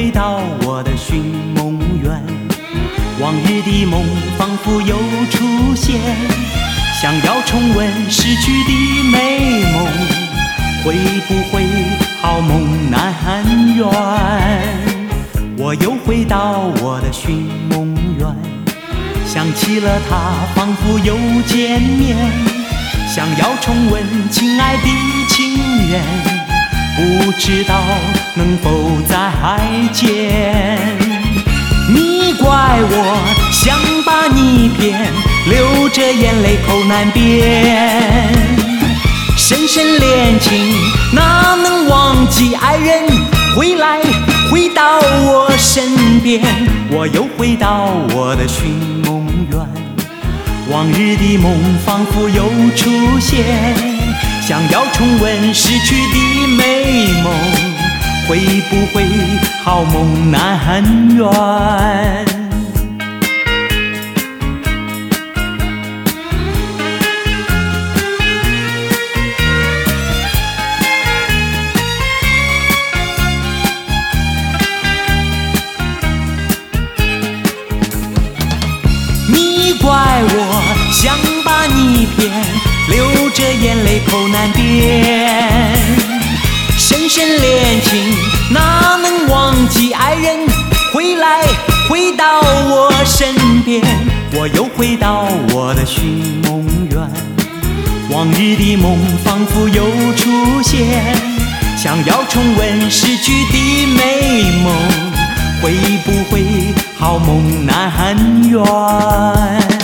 回到我的寻梦园，往日的梦仿佛又出现，想要重温逝去的美梦，会不会好梦难圆？我又回到我的寻梦园，想起了他，仿佛又见面，想要重温亲爱的情缘，不知道能否再见。你怪我想把你骗，流着眼泪口难辩。深深恋情哪能忘记爱人？回到我身边，我又回到我的寻梦园，往日的梦仿佛又出现，想要重温逝去的美梦，会不会好梦难圆？你怪我想把你骗，流着眼泪口难辩。深深恋情哪能忘记爱人？回到我身边，我又回到我的寻梦园，往日的梦仿佛又出现，想要重温逝去的美梦，会不会好梦难圆？